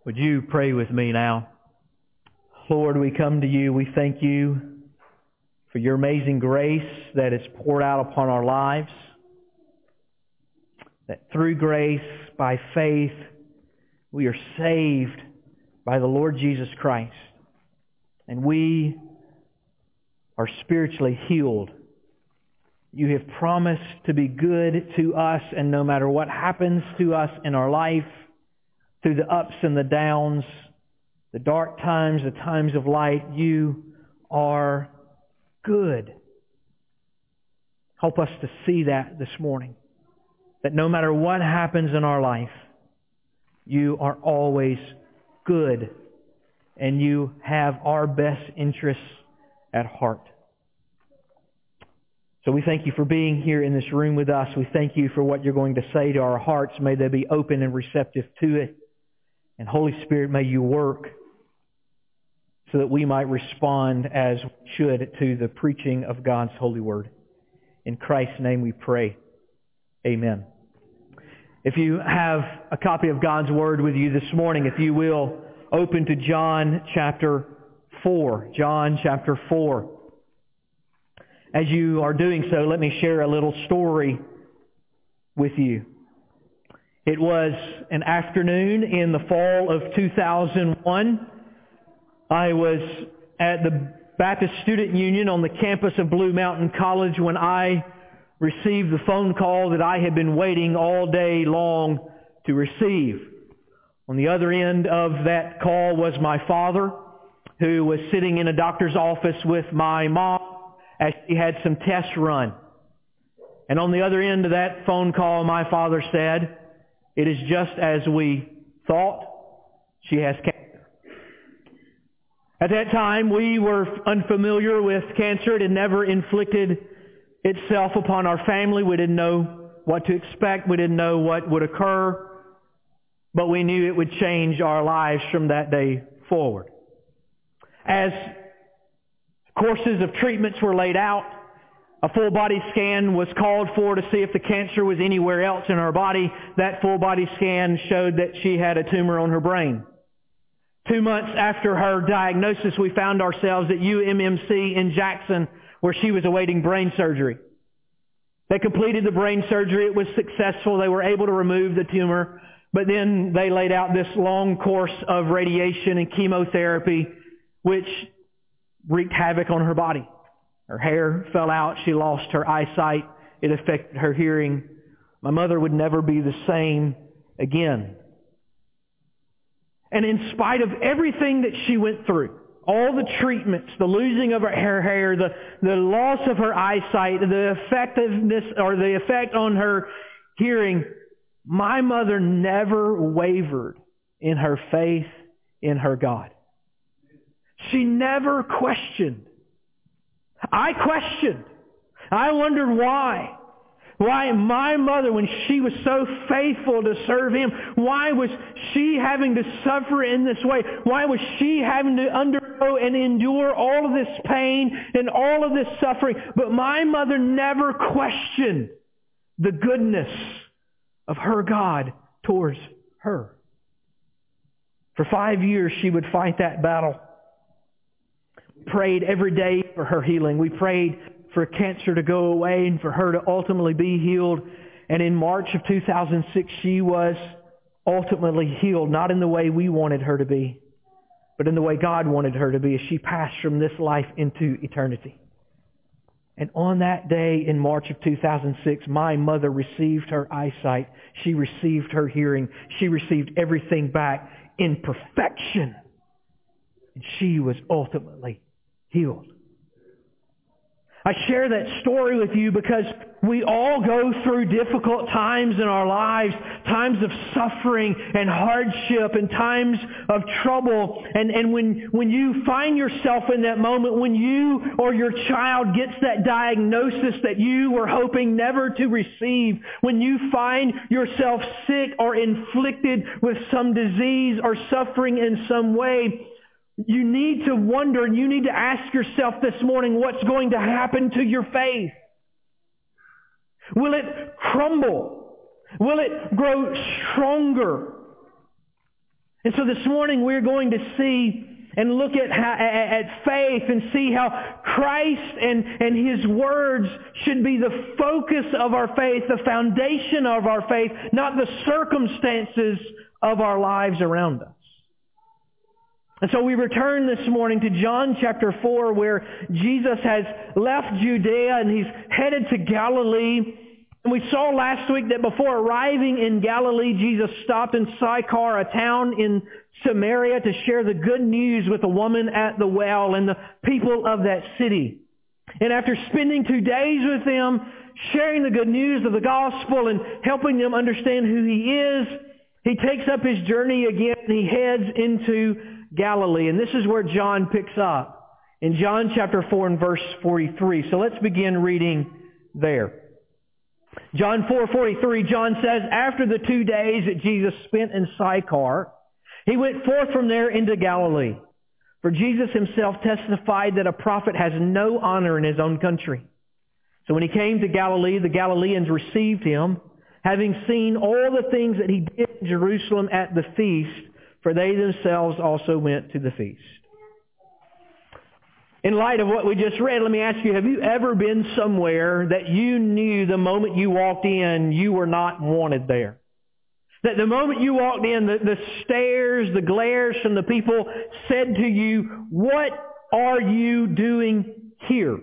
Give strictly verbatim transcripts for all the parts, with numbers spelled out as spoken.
Would you pray with me now? Lord, we come to you. We thank you for your amazing grace that is poured out upon our lives. That through grace, by faith, we are saved by the Lord Jesus Christ. And we are spiritually healed. You have promised to be good to us, and no matter what happens to us in our life, through the ups and the downs, the dark times, the times of light, you are good. Help us to see that this morning. That no matter what happens in our life, you are always good. And you have our best interests at heart. So we thank you for being here in this room with us. We thank you for what you're going to say to our hearts. May they be open and receptive to it. And Holy Spirit, may you work so that we might respond as we should to the preaching of God's holy word. In Christ's name we pray. Amen. If you have a copy of God's word with you this morning, if you will, open to John chapter four. John chapter four. As you are doing so, let me share a little story with you. It was an afternoon in the fall of two thousand one. I was at the Baptist Student Union on the campus of Blue Mountain College when I received the phone call that I had been waiting all day long to receive. On the other end of that call was my father, who was sitting in a doctor's office with my mom as she had some tests run. And on the other end of that phone call, my father said, "It is just as we thought. She has cancer." At that time, we were unfamiliar with cancer. It had never inflicted itself upon our family. We didn't know what to expect. We didn't know what would occur. But we knew it would change our lives from that day forward. As courses of treatments were laid out, a full body scan was called for to see if the cancer was anywhere else in her body. That full body scan showed that she had a tumor on her brain. Two months after her diagnosis, we found ourselves at U M M C in Jackson, where she was awaiting brain surgery. They completed the brain surgery. It was successful. They were able to remove the tumor. But then they laid out this long course of radiation and chemotherapy, which wreaked havoc on her body. Her hair fell out. She lost her eyesight. It affected her hearing. My mother would never be the same again. And in spite of everything that she went through, all the treatments, the losing of her hair, the, the loss of her eyesight, the effectiveness or the effect on her hearing, my mother never wavered in her faith in her God. She never questioned. I questioned. I wondered why. Why my mother, when she was so faithful to serve Him, why was she having to suffer in this way? Why was she having to undergo and endure all of this pain and all of this suffering? But my mother never questioned the goodness of her God towards her. For five years she would fight that battle. We prayed every day for her healing. We prayed for cancer to go away and for her to ultimately be healed. And in March of two thousand six, she was ultimately healed, not in the way we wanted her to be, but in the way God wanted her to be as she passed from this life into eternity. And on that day in March of two thousand six, my mother received her eyesight. She received her hearing. She received everything back in perfection. And she was ultimately healed. I share that story with you because we all go through difficult times in our lives, times of suffering and hardship and times of trouble. And, and when, when you find yourself in that moment, when you or your child gets that diagnosis that you were hoping never to receive, when you find yourself sick or inflicted with some disease or suffering in some way, you need to wonder and you need to ask yourself this morning, what's going to happen to your faith? Will it crumble? Will it grow stronger? And so this morning we're going to see and look at how, at faith and see how Christ and, and His words should be the focus of our faith, the foundation of our faith, not the circumstances of our lives around us. And so we return this morning to John chapter four, where Jesus has left Judea and He's headed to Galilee. And we saw last week that before arriving in Galilee, Jesus stopped in Sychar, a town in Samaria, to share the good news with a woman at the well and the people of that city. And after spending two days with them, sharing the good news of the gospel and helping them understand who He is, He takes up His journey again and He heads into Galilee. And this is where John picks up, in John chapter four and verse forty-three. So let's begin reading there. John four forty-three, John says, after the two days that Jesus spent in Sychar, He went forth from there into Galilee. For Jesus Himself testified that a prophet has no honor in his own country. So when He came to Galilee, the Galileans received Him, having seen all the things that He did in Jerusalem at the feast, for they themselves also went to the feast. In light of what we just read, let me ask you, have you ever been somewhere that you knew the moment you walked in, you were not wanted there? That the moment you walked in, the, the stares, the glares from the people said to you, what are you doing here?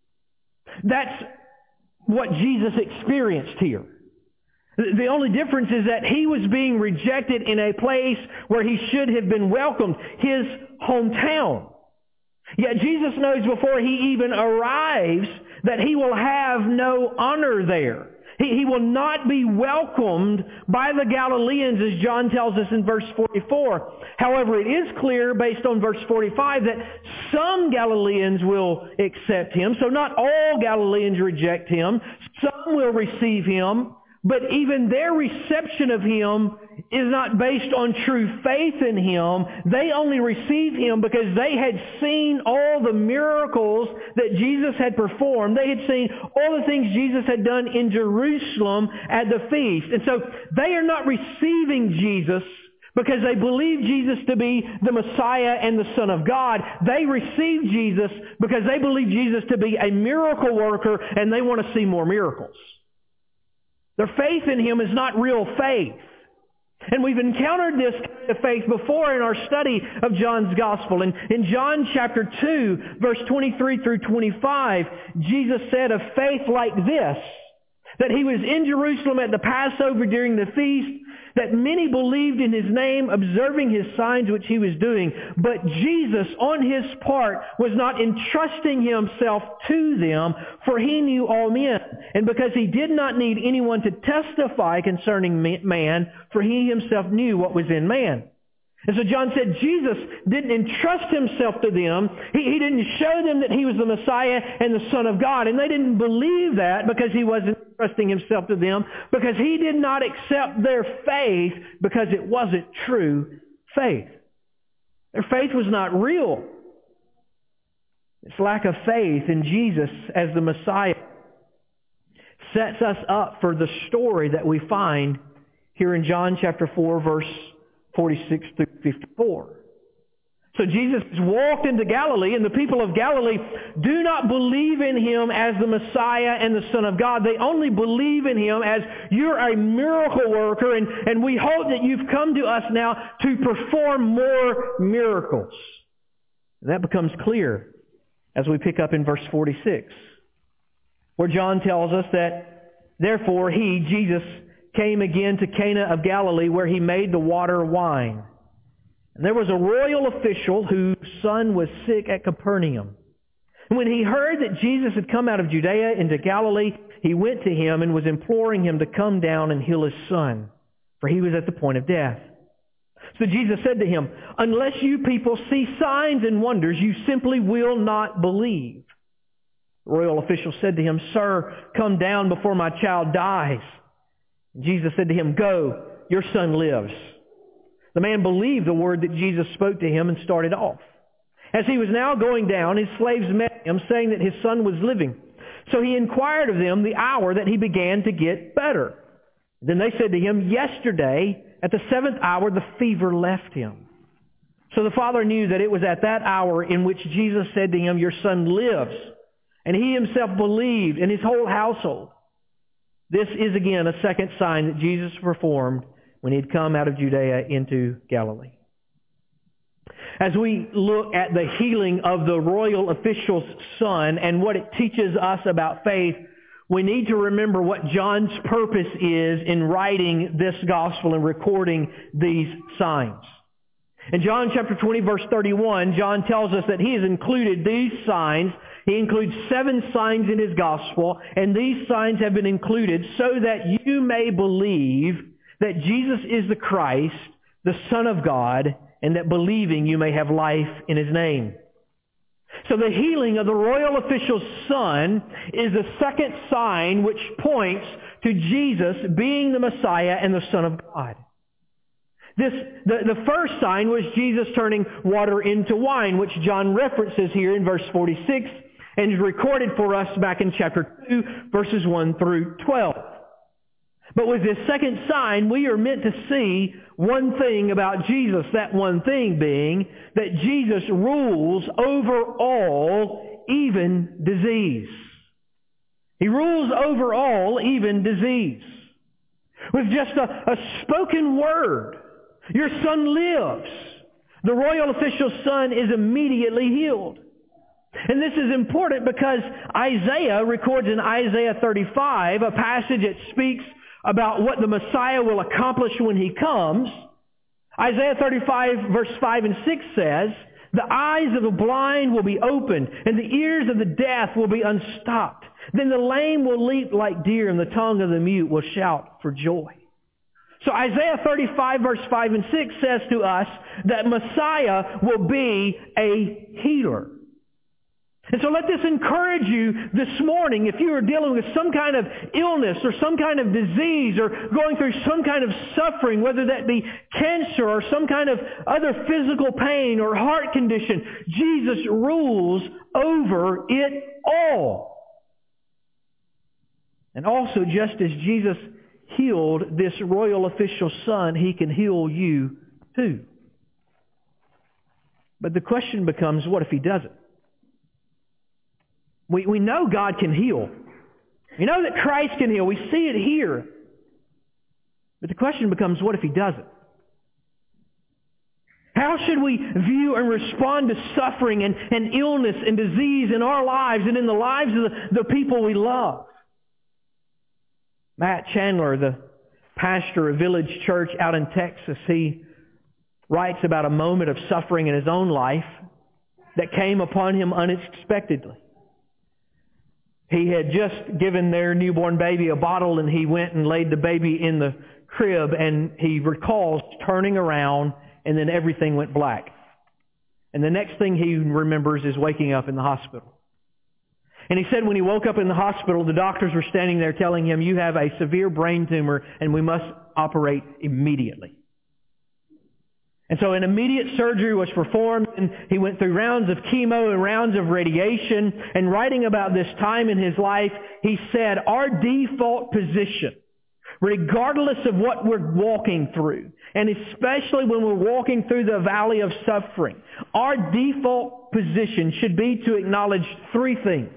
That's what Jesus experienced here. The only difference is that He was being rejected in a place where He should have been welcomed, His hometown. Yet Jesus knows before He even arrives that He will have no honor there. He, he will not be welcomed by the Galileans, as John tells us in verse forty-four. However, it is clear based on verse forty-five that some Galileans will accept Him. So not all Galileans reject Him. Some will receive Him. But even their reception of Him is not based on true faith in Him. They only receive Him because they had seen all the miracles that Jesus had performed. They had seen all the things Jesus had done in Jerusalem at the feast. And so they are not receiving Jesus because they believe Jesus to be the Messiah and the Son of God. They receive Jesus because they believe Jesus to be a miracle worker and they want to see more miracles. Their faith in Him is not real faith. And we've encountered this kind of faith before in our study of John's Gospel. In, in John chapter two, verse twenty-three through twenty-five, Jesus said of faith like this, that He was in Jerusalem at the Passover during the feast, that many believed in His name, observing His signs which He was doing. But Jesus, on His part, was not entrusting Himself to them, for He knew all men. And because He did not need anyone to testify concerning man, for He Himself knew what was in man. And so John said Jesus didn't entrust Himself to them. He, he didn't show them that He was the Messiah and the Son of God. And they didn't believe that because He wasn't entrusting Himself to them, because He did not accept their faith because it wasn't true faith. Their faith was not real. This lack of faith in Jesus as the Messiah sets us up for the story that we find here in John chapter four, verse forty-six through fifty-four. So Jesus walked into Galilee, and the people of Galilee do not believe in Him as the Messiah and the Son of God. They only believe in Him as, you're a miracle worker, and, and we hope that you've come to us now to perform more miracles. And that becomes clear as we pick up in verse forty-six, where John tells us that, therefore He, Jesus, came again to Cana of Galilee, where He made the water wine. And there was a royal official whose son was sick at Capernaum. And when he heard that Jesus had come out of Judea into Galilee, he went to Him and was imploring Him to come down and heal his son, for he was at the point of death. So Jesus said to him, unless you people see signs and wonders, you simply will not believe. The royal official said to him, Sir, come down before my child dies. Jesus said to him, Go, your son lives. The man believed the word that Jesus spoke to him and started off. As he was now going down, his slaves met him, saying that his son was living. So he inquired of them the hour that he began to get better. Then they said to him, Yesterday At the seventh hour, the fever left him. So the father knew that it was at that hour in which Jesus said to him, "Your son lives." And he himself believed, and his whole household. This is again a second sign that Jesus performed when he had come out of Judea into Galilee. As we look at the healing of the royal official's son and what it teaches us about faith, we need to remember what John's purpose is in writing this gospel and recording these signs. In John chapter twenty, verse thirty-one, John tells us that he has included these signs. He includes seven signs in his gospel, and these signs have been included so that you may believe that Jesus is the Christ, the Son of God, and that believing you may have life in his name. So the healing of the royal official's son is the second sign which points to Jesus being the Messiah and the Son of God. This, the, the first sign was Jesus turning water into wine, which John references here in verse forty-six and is recorded for us back in chapter two, verses one through twelve. But with this second sign, we are meant to see one thing about Jesus, that one thing being that Jesus rules over all, even disease. He rules over all, even disease. With just a, a spoken word, your son lives. The royal official's son is immediately healed. And this is important because Isaiah records in Isaiah thirty-five, a passage that speaks about what the Messiah will accomplish when he comes. Isaiah thirty-five, verse five and six says, "The eyes of the blind will be opened, and the ears of the deaf will be unstopped. Then the lame will leap like deer, and the tongue of the mute will shout for joy." So Isaiah thirty-five, verse five and six says to us that Messiah will be a healer. And so let this encourage you this morning if you are dealing with some kind of illness or some kind of disease or going through some kind of suffering, whether that be cancer or some kind of other physical pain or heart condition. Jesus rules over it all. And also, just as Jesus healed this royal official's son, he can heal you too. But the question becomes, what if he doesn't? We, we know God can heal. We know that Christ can heal. We see it here. But the question becomes, what if he doesn't? How should we view and respond to suffering and, and illness and disease in our lives and in the lives of the, the people we love? Matt Chandler, the pastor of Village Church out in Texas, he writes about a moment of suffering in his own life that came upon him unexpectedly. He had just given their newborn baby a bottle, and he went and laid the baby in the crib, and he recalls turning around, and then everything went black. And the next thing he remembers is waking up in the hospital. And he said when he woke up in the hospital, the doctors were standing there telling him, "You have a severe brain tumor, and we must operate immediately." And so an immediate surgery was performed, and he went through rounds of chemo and rounds of radiation. And writing about this time in his life, he said, our default position, regardless of what we're walking through, and especially when we're walking through the valley of suffering, our default position should be to acknowledge three things.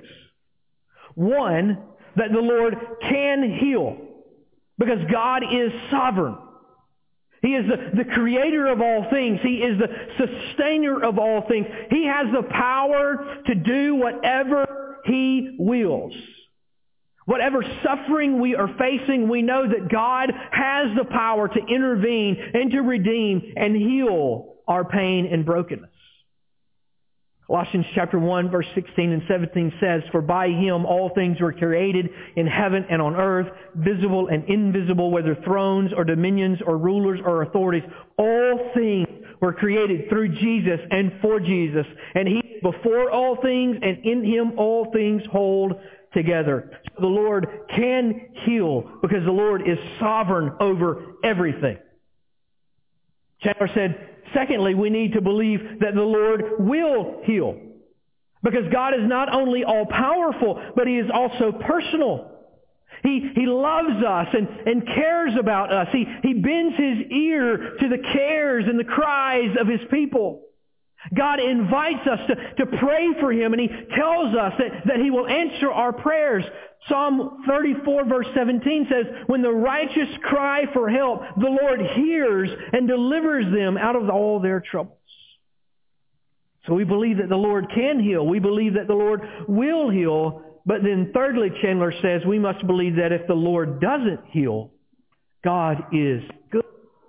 One, that the Lord can heal, because God is sovereign. He is the, the creator of all things. He is the sustainer of all things. He has the power to do whatever He wills. Whatever suffering we are facing, we know that God has the power to intervene and to redeem and heal our pain and brokenness. Colossians chapter one, verse sixteen and seventeen says, "For by Him all things were created in heaven and on earth, visible and invisible, whether thrones or dominions or rulers or authorities. All things were created through Jesus and for Jesus. And He is before all things, and in Him all things hold together." So the Lord can heal because the Lord is sovereign over everything. Chandler said, secondly, we need to believe that the Lord will heal. Because God is not only all-powerful, but He is also personal. He, he loves us and, and cares about us. He, he bends His ear to the cares and the cries of His people. God invites us to, to pray for Him, and He tells us that, that He will answer our prayers. Psalm thirty-four verse seventeen says, when the righteous cry for help, the Lord hears and delivers them out of all their troubles. So we believe that the Lord can heal. We believe that the Lord will heal. But then thirdly, Chandler says, we must believe that if the Lord doesn't heal, God is good.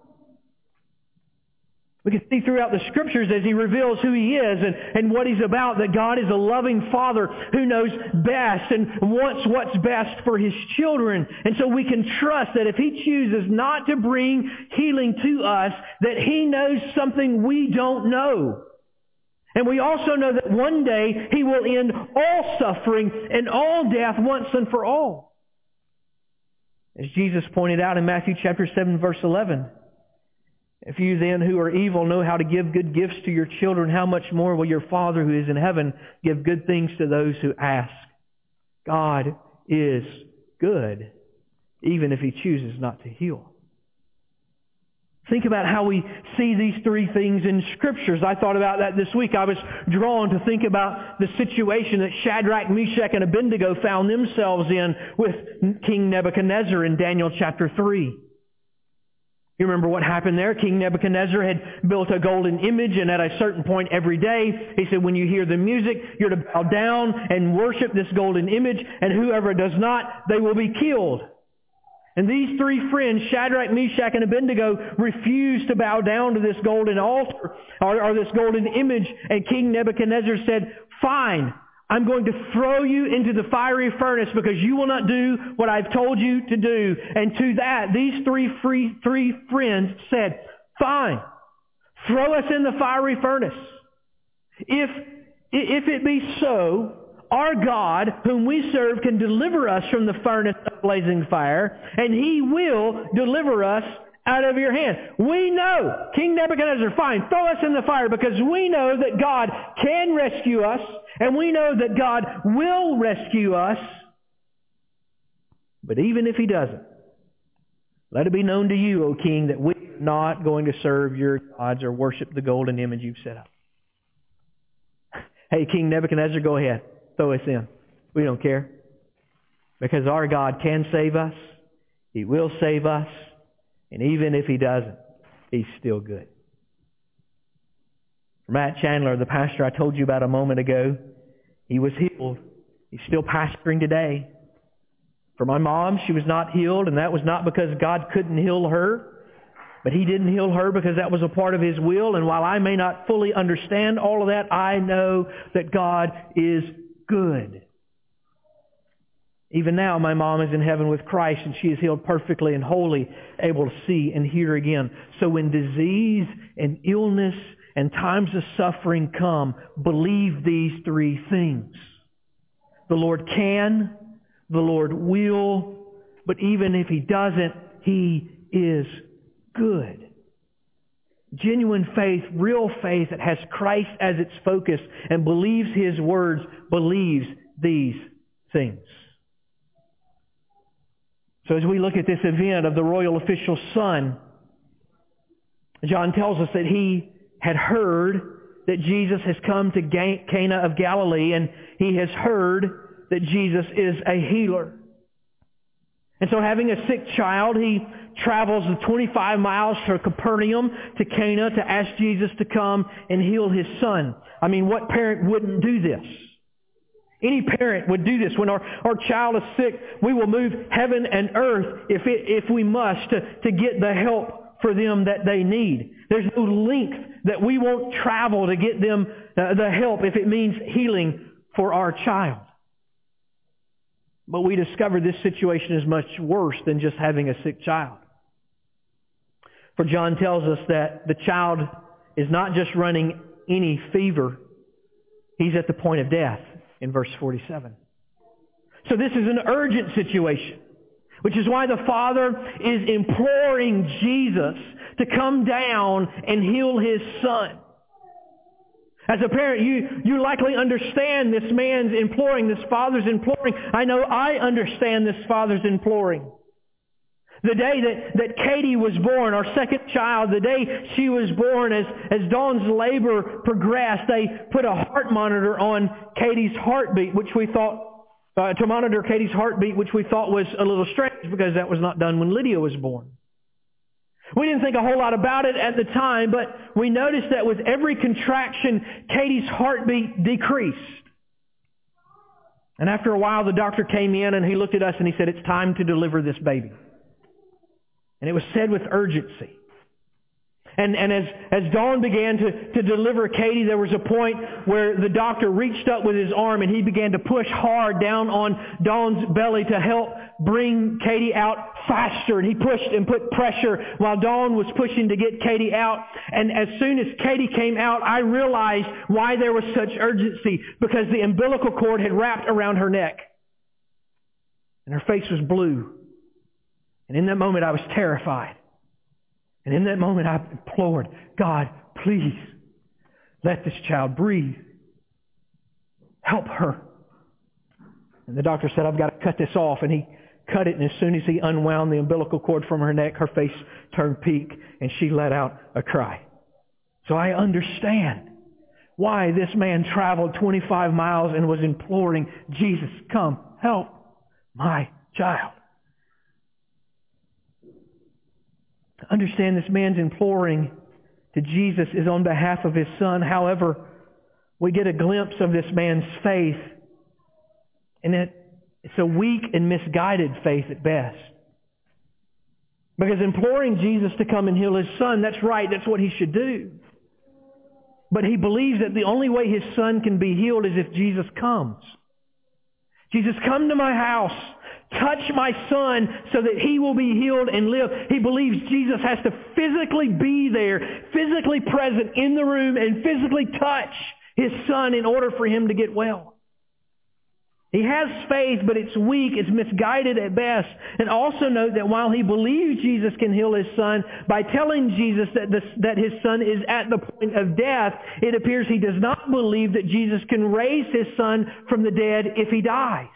We can see throughout the Scriptures as He reveals who He is and, and what He's about, that God is a loving Father who knows best and wants what's best for His children. And so we can trust that if He chooses not to bring healing to us, that He knows something we don't know. And we also know that one day He will end all suffering and all death once and for all. As Jesus pointed out in Matthew chapter seven verse eleven, if you then who are evil know how to give good gifts to your children, how much more will your Father who is in heaven give good things to those who ask? God is good, even if He chooses not to heal. Think about how we see these three things in Scriptures. I thought about that this week. I was drawn to think about the situation that Shadrach, Meshach, and Abednego found themselves in with King Nebuchadnezzar in Daniel chapter three. You remember what happened there? King Nebuchadnezzar had built a golden image, and at a certain point every day, he said, when you hear the music, you're to bow down and worship this golden image, and whoever does not, they will be killed. And these three friends, Shadrach, Meshach, and Abednego, refused to bow down to this golden altar, or, or this golden image, and King Nebuchadnezzar said, fine, I'm going to throw you into the fiery furnace because you will not do what I've told you to do. And to that, these three free, three friends said, fine, throw us in the fiery furnace. If, if it be so, our God, whom we serve, can deliver us from the furnace of blazing fire, and He will deliver us out of your hand. We know, King Nebuchadnezzar, fine, throw us in the fire because we know that God can rescue us, and we know that God will rescue us. But even if He doesn't, let it be known to you, O King, that we are not going to serve your gods or worship the golden image you've set up. Hey, King Nebuchadnezzar, go ahead. Throw us in. We don't care. Because our God can save us. He will save us. And even if He doesn't, He's still good. Matt Chandler, the pastor I told you about a moment ago, he was healed. He's still pastoring today. For my mom, she was not healed, and that was not because God couldn't heal her. But He didn't heal her because that was a part of His will. And while I may not fully understand all of that, I know that God is good. Even now, my mom is in heaven with Christ, and she is healed perfectly and wholly, able to see and hear again. So when disease and illness and times of suffering come, believe these three things. The Lord can, the Lord will, but even if He doesn't, He is good. Genuine faith, real faith that has Christ as its focus and believes His words, believes these things. So as we look at this event of the royal official's son, John tells us that he had heard that Jesus has come to Cana of Galilee, and he has heard that Jesus is a healer. And so having a sick child, he travels the twenty-five miles from Capernaum to Cana to ask Jesus to come and heal his son. I mean, what parent wouldn't do this? Any parent would do this. When our, our child is sick, we will move heaven and earth if it, if we must to, to get the help for them that they need. There's no length that we won't travel to get them uh, the help if it means healing for our child. But we discover this situation is much worse than just having a sick child. For John tells us that the child is not just running any fever. He's at the point of death in verse forty-seven. So this is an urgent situation, which is why the Father is imploring Jesus to come down and heal his son. As a parent, you, you likely understand this man's imploring, this father's imploring. I know I understand this father's imploring. The day that, that Katie was born, our second child, the day she was born, as, as Dawn's labor progressed, they put a heart monitor on Katie's heartbeat, which we thought, uh, to monitor Katie's heartbeat, which we thought was a little strange because that was not done when Lydia was born. We didn't think a whole lot about it at the time, but we noticed that with every contraction, Katie's heartbeat decreased. And after a while, the doctor came in and he looked at us and he said, "It's time to deliver this baby." And it was said with urgency. And, and as, as Dawn began to, to deliver Katie, there was a point where the doctor reached up with his arm and he began to push hard down on Dawn's belly to help bring Katie out faster. And he pushed and put pressure while Dawn was pushing to get Katie out. And as soon as Katie came out, I realized why there was such urgency, because the umbilical cord had wrapped around her neck. And her face was blue. And in that moment, I was terrified. And in that moment, I implored, "God, please, let this child breathe. Help her." And the doctor said, "I've got to cut this off." And he cut it, and as soon as he unwound the umbilical cord from her neck, her face turned pink, and she let out a cry. So I understand why this man traveled twenty-five miles and was imploring, "Jesus, come, help my child." Understand this man's imploring to Jesus is on behalf of his son. However, we get a glimpse of this man's faith, and it, it's a weak and misguided faith at best. Because imploring Jesus to come and heal his son, that's right, that's what he should do. But he believes that the only way his son can be healed is if Jesus comes. "Jesus, come to my house. Touch my son so that he will be healed and live." He believes Jesus has to physically be there, physically present in the room, and physically touch his son in order for him to get well. He has faith, but it's weak, it's misguided at best. And also note that while he believes Jesus can heal his son, by telling Jesus that, this, that his son is at the point of death, it appears he does not believe that Jesus can raise his son from the dead if he dies.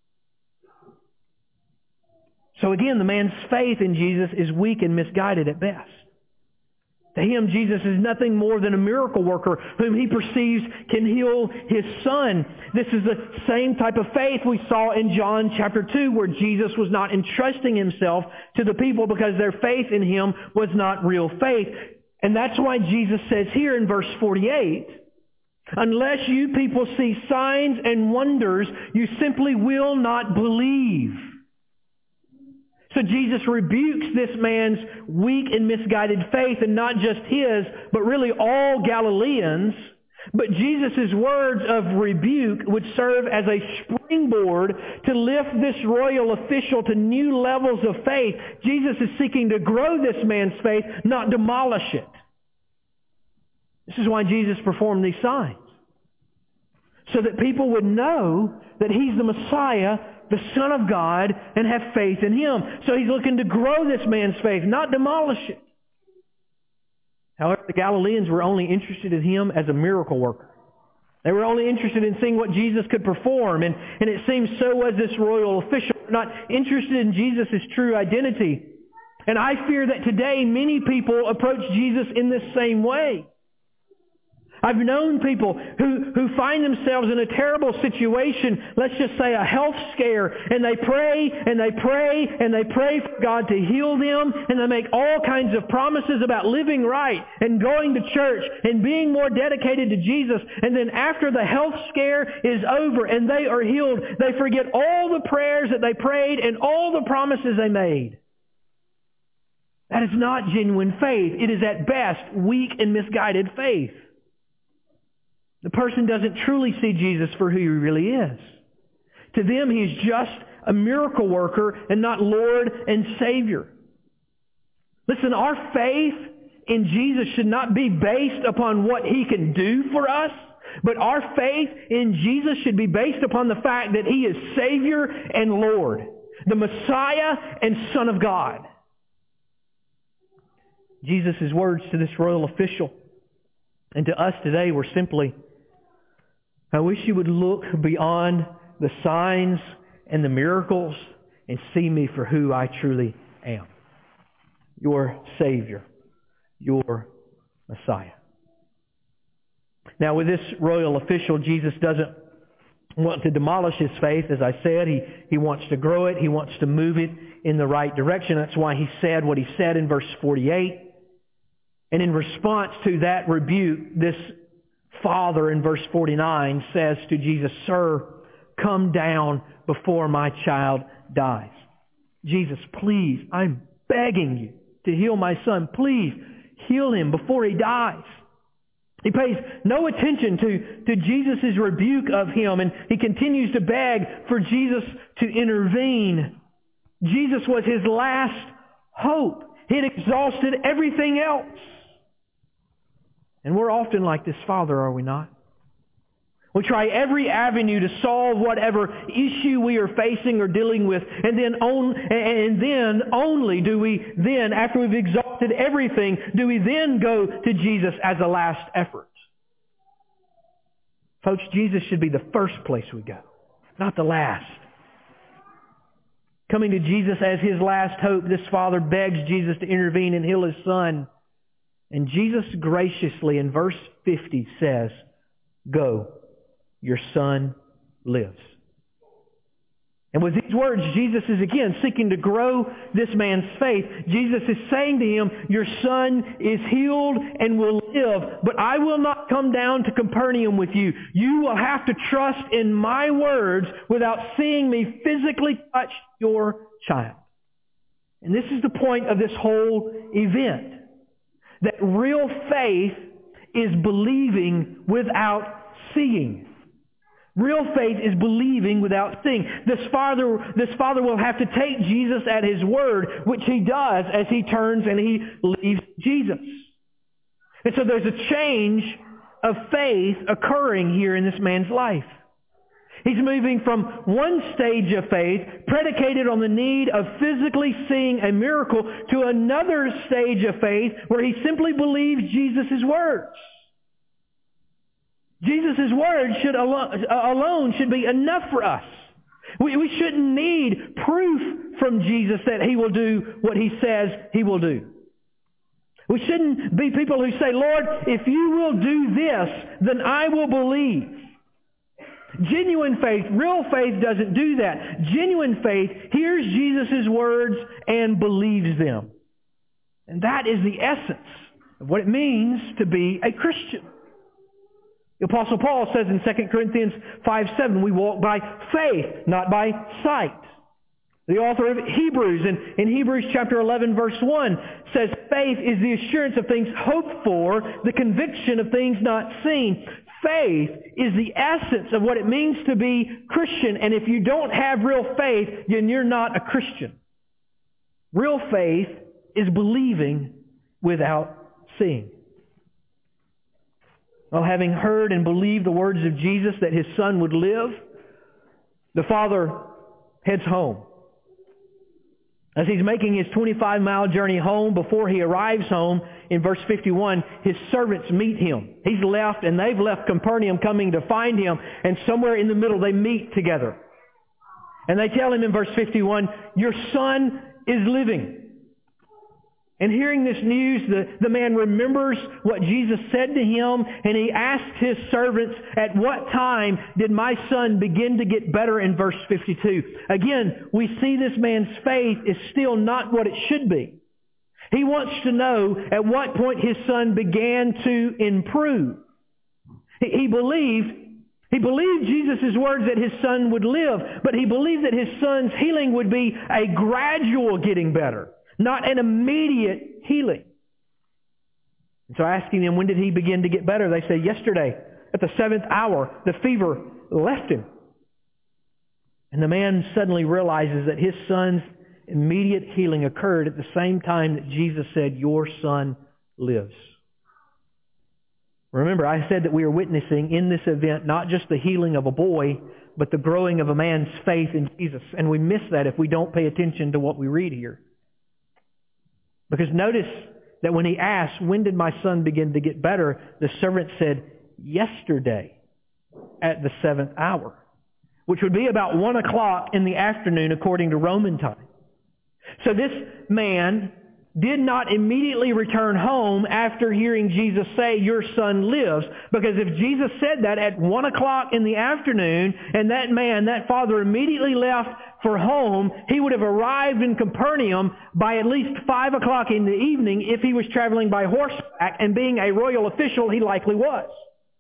So again, the man's faith in Jesus is weak and misguided at best. To him, Jesus is nothing more than a miracle worker whom he perceives can heal his son. This is the same type of faith we saw in John chapter two, where Jesus was not entrusting himself to the people because their faith in him was not real faith. And that's why Jesus says here in verse forty-eight, "Unless you people see signs and wonders, you simply will not believe." So Jesus rebukes this man's weak and misguided faith, and not just his, but really all Galileans. But Jesus' words of rebuke would serve as a springboard to lift this royal official to new levels of faith. Jesus is seeking to grow this man's faith, not demolish it. This is why Jesus performed these signs. So that people would know that he's the Messiah, the Son of God, and have faith in him. So he's looking to grow this man's faith, not demolish it. However, the Galileans were only interested in him as a miracle worker. They were only interested in seeing what Jesus could perform, and, and it seems so was this royal official, not interested in Jesus' true identity. And I fear that today many people approach Jesus in this same way. I've known people who, who find themselves in a terrible situation, let's just say a health scare, and they pray and they pray and they pray for God to heal them, and they make all kinds of promises about living right and going to church and being more dedicated to Jesus. And then after the health scare is over and they are healed, they forget all the prayers that they prayed and all the promises they made. That is not genuine faith. It is at best weak and misguided faith. The person doesn't truly see Jesus for who he really is. To them, he's just a miracle worker and not Lord and Savior. Listen, our faith in Jesus should not be based upon what he can do for us, but our faith in Jesus should be based upon the fact that he is Savior and Lord, the Messiah and Son of God. Jesus' words to this royal official And to us today, we're simply, I wish you would look beyond the signs and the miracles and see me for who I truly am. Your Savior, your Messiah. Now with this royal official, Jesus doesn't want to demolish his faith. As I said, he, he wants to grow it. He wants to move it in the right direction. That's why he said what he said in verse forty-eight. And in response to that rebuke, this father in verse forty-nine says to Jesus, "Sir, come down before my child dies." Jesus, please, I'm begging you to heal my son. Please heal him before he dies. He pays no attention to, to Jesus' rebuke of him, and he continues to beg for Jesus to intervene. Jesus was his last hope. He had exhausted everything else. And we're often like this father, are we not? We try every avenue to solve whatever issue we are facing or dealing with, and then, on, and then only do we then, after we've exhausted everything, do we then go to Jesus as a last effort. Folks, Jesus should be the first place we go, not the last. Coming to Jesus as his last hope, this father begs Jesus to intervene and heal his son. And Jesus graciously in verse fifty says, "Go, your son lives." And with these words, Jesus is again seeking to grow this man's faith. Jesus is saying to him, "Your son is healed and will live, but I will not come down to Capernaum with you. You will have to trust in my words without seeing me physically touch your child." And this is the point of this whole event. That real faith is believing without seeing. Real faith is believing without seeing. This father, this father will have to take Jesus at his word, which he does as he turns and he leaves Jesus. And so there's a change of faith occurring here in this man's life. He's moving from one stage of faith, predicated on the need of physically seeing a miracle, to another stage of faith where he simply believes Jesus' words. Jesus' words should alone, alone should be enough for us. We, we shouldn't need proof from Jesus that he will do what he says he will do. We shouldn't be people who say, "Lord, if you will do this, then I will believe." Genuine faith, real faith doesn't do that. Genuine faith hears Jesus' words and believes them. And that is the essence of what it means to be a Christian. The Apostle Paul says in Second Corinthians five seven, we walk by faith, not by sight. The author of Hebrews in, in Hebrews chapter eleven verse one says, faith is the assurance of things hoped for, the conviction of things not seen. Faith is the essence of what it means to be Christian. And if you don't have real faith, then you're not a Christian. Real faith is believing without seeing. Well, having heard and believed the words of Jesus that his son would live, the father heads home. As he's making his twenty-five mile journey home, before he arrives home, in verse fifty-one, his servants meet him. He's left, and they've left Capernaum coming to find him, and somewhere in the middle they meet together. And they tell him in verse fifty-one, your son is living. And hearing this news, the, the man remembers what Jesus said to him, and he asks his servants, at what time did my son begin to get better, in verse fifty-two. Again, we see this man's faith is still not what it should be. He wants to know at what point his son began to improve. He, he believed, he believed Jesus' words that his son would live, but he believed that his son's healing would be a gradual getting better, not an immediate healing. And so asking them, when did he begin to get better? They say, yesterday, at the seventh hour, the fever left him. And the man suddenly realizes that his son's immediate healing occurred at the same time that Jesus said, your son lives. Remember, I said that we are witnessing in this event not just the healing of a boy, but the growing of a man's faith in Jesus. And we miss that if we don't pay attention to what we read here. Because notice that when he asked, when did my son begin to get better? The servant said, yesterday at the seventh hour, which would be about one o'clock in the afternoon according to Roman time. So this man did not immediately return home after hearing Jesus say, your son lives. Because if Jesus said that at one o'clock in the afternoon, and that man, that father immediately left for home, he would have arrived in Capernaum by at least five o'clock in the evening if he was traveling by horseback, and being a royal official, he likely was.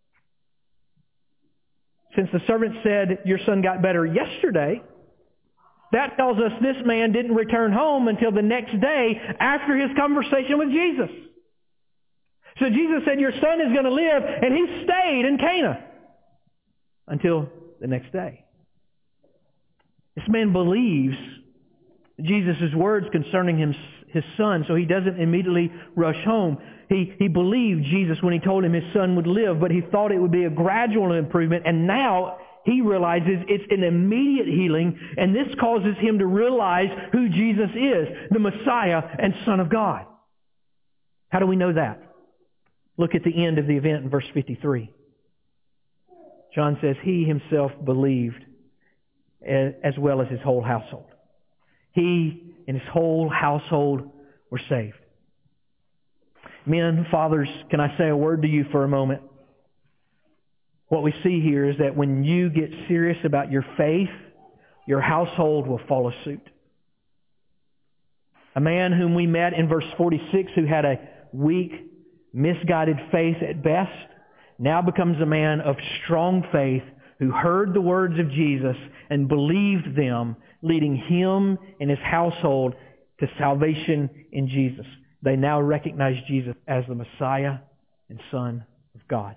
Since the servant said, your son got better yesterday, that tells us this man didn't return home until the next day after his conversation with Jesus. So Jesus said, your son is going to live, and he stayed in Cana until the next day. This man believes Jesus' words concerning him, his son, so he doesn't immediately rush home. He, he believed Jesus when he told him his son would live, but he thought it would be a gradual improvement, and now he realizes it's an immediate healing, and this causes him to realize who Jesus is, the Messiah and Son of God. How do we know that? Look at the end of the event in verse fifty-three. John says, he himself believed as well as his whole household. He and his whole household were saved. Men, fathers, can I say a word to you for a moment? What we see here is that when you get serious about your faith, your household will follow suit. A man whom we met in verse forty-six who had a weak, misguided faith at best, now becomes a man of strong faith who heard the words of Jesus and believed them, leading him and his household to salvation in Jesus. They now recognize Jesus as the Messiah and Son of God.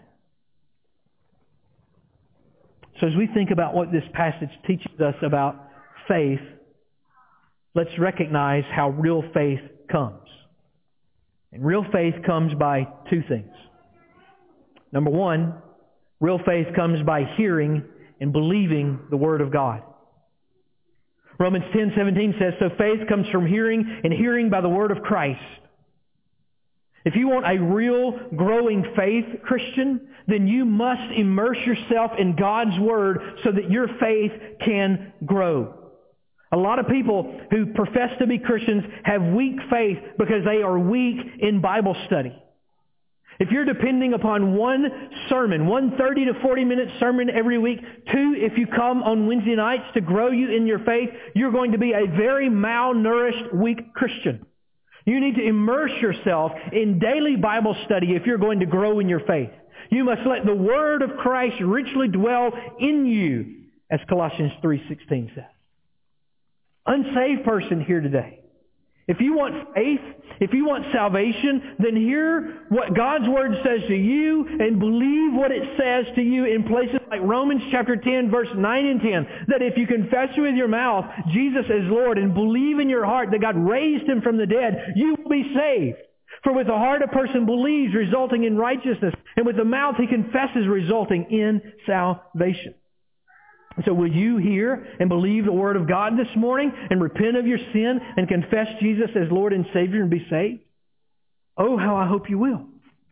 So as we think about what this passage teaches us about faith, let's recognize how real faith comes. And real faith comes by two things. Number one, real faith comes by hearing and believing the Word of God. Romans ten seventeen says, so faith comes from hearing, and hearing by the Word of Christ. If you want a real growing faith, Christian, then you must immerse yourself in God's Word so that your faith can grow. A lot of people who profess to be Christians have weak faith because they are weak in Bible study. If you're depending upon one sermon, one thirty to forty minute sermon every week, two, if you come on Wednesday nights to grow you in your faith, you're going to be a very malnourished, weak Christian. You need to immerse yourself in daily Bible study if you're going to grow in your faith. You must let the Word of Christ richly dwell in you, as Colossians three sixteen says. Unsaved person here today. If you want faith, if you want salvation, then hear what God's Word says to you and believe what it says to you in places like Romans chapter ten, verse nine and ten. That if you confess with your mouth Jesus as Lord and believe in your heart that God raised Him from the dead, you will be saved. For with the heart a person believes, resulting in righteousness, and with the mouth he confesses, resulting in salvation. So will you hear and believe the Word of God this morning and repent of your sin and confess Jesus as Lord and Savior and be saved? Oh, how I hope you will.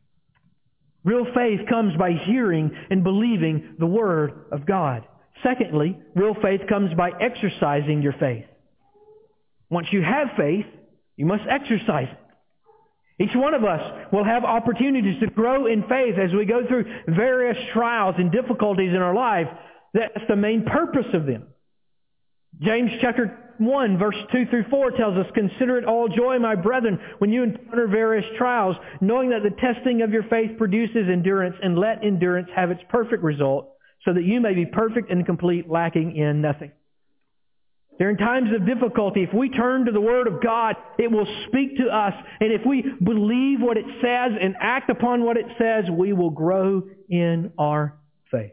Real faith comes by hearing and believing the Word of God. Secondly, real faith comes by exercising your faith. Once you have faith, you must exercise it. Each one of us will have opportunities to grow in faith as we go through various trials and difficulties in our life. That's the main purpose of them. James chapter one, verse two through four tells us, consider it all joy, my brethren, when you encounter various trials, knowing that the testing of your faith produces endurance, and let endurance have its perfect result, so that you may be perfect and complete, lacking in nothing. During times of difficulty, if we turn to the Word of God, it will speak to us. And if we believe what it says and act upon what it says, we will grow in our faith.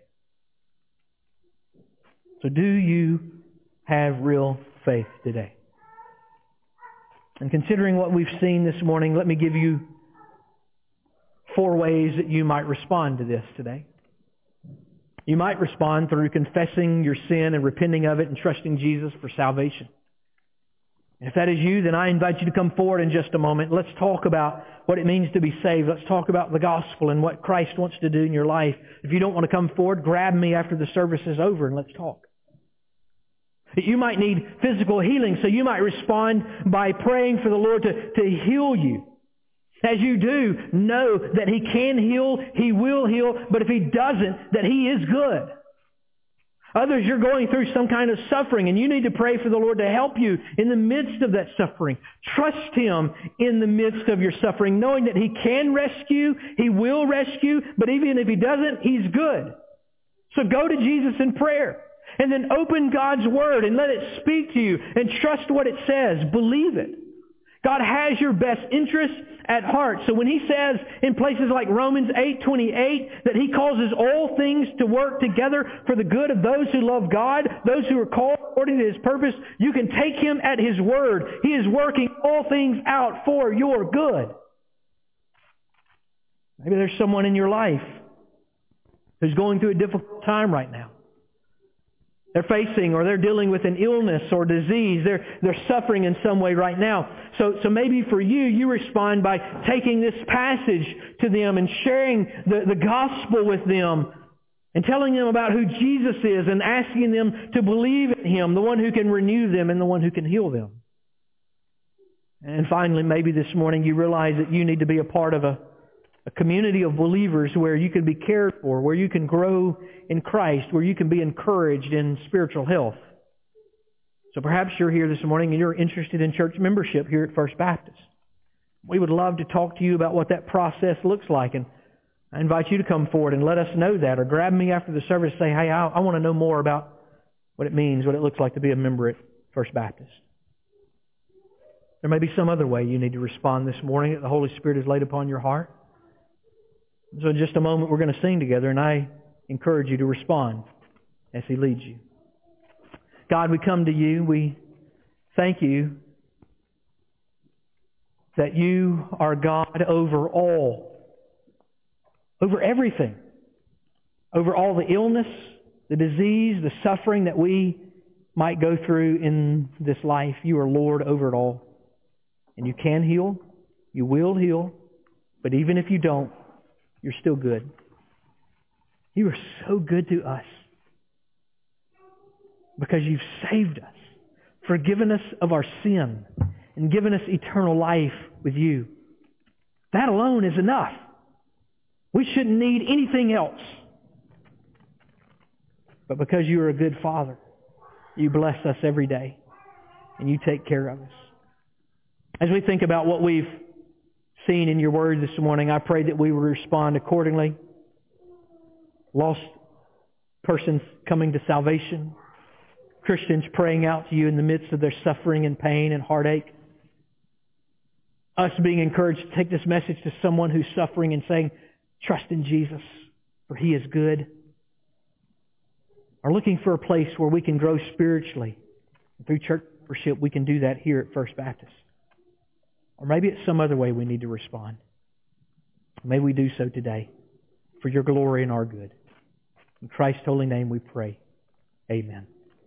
So do you have real faith today? And considering what we've seen this morning, let me give you four ways that you might respond to this today. You might respond through confessing your sin and repenting of it and trusting Jesus for salvation. And if that is you, then I invite you to come forward in just a moment. Let's talk about what it means to be saved. Let's talk about the gospel and what Christ wants to do in your life. If you don't want to come forward, grab me after the service is over and let's talk. You might need physical healing, so you might respond by praying for the Lord to, to heal you. As you do, know that He can heal, He will heal, but if He doesn't, that He is good. Others, you're going through some kind of suffering, and you need to pray for the Lord to help you in the midst of that suffering. Trust Him in the midst of your suffering, knowing that He can rescue, He will rescue, but even if He doesn't, He's good. So go to Jesus in prayer, and then open God's Word and let it speak to you, and trust what it says. Believe it. God has your best interests at heart. So when He says in places like Romans eight twenty-eight that He causes all things to work together for the good of those who love God, those who are called according to His purpose, you can take Him at His word. He is working all things out for your good. Maybe there's someone in your life who's going through a difficult time right now. They're facing or they're dealing with an illness or disease. They're, they're suffering in some way right now. So, so maybe for you, you respond by taking this passage to them and sharing the, the gospel with them and telling them about who Jesus is and asking them to believe in Him, the one who can renew them and the one who can heal them. And finally, maybe this morning you realize that you need to be a part of a A community of believers where you can be cared for, where you can grow in Christ, where you can be encouraged in spiritual health. So perhaps you're here this morning and you're interested in church membership here at First Baptist. We would love to talk to you about what that process looks like, and I invite you to come forward and let us know that, or grab me after the service and say, hey, I, I want to know more about what it means, what it looks like to be a member at First Baptist. There may be some other way you need to respond this morning that the Holy Spirit has laid upon your heart. So in just a moment we're going to sing together, and I encourage you to respond as He leads you. God, we come to You. We thank You that You are God over all, over everything, over all the illness, the disease, the suffering that we might go through in this life. You are Lord over it all. And You can heal. You will heal. But even if You don't, You're still good. You are so good to us because You've saved us, forgiven us of our sin, and given us eternal life with You. That alone is enough. We shouldn't need anything else. But because You are a good Father, You bless us every day, and You take care of us. As we think about what we've seen in Your Word this morning, I pray that we will respond accordingly. Lost persons coming to salvation. Christians praying out to You in the midst of their suffering and pain and heartache. Us being encouraged to take this message to someone who's suffering and saying, trust in Jesus, for He is good. Or looking for a place where we can grow spiritually. Through church membership, we can do that here at First Baptist. Or maybe it's some other way we need to respond. May we do so today for Your glory and our good. In Christ's holy name we pray. Amen.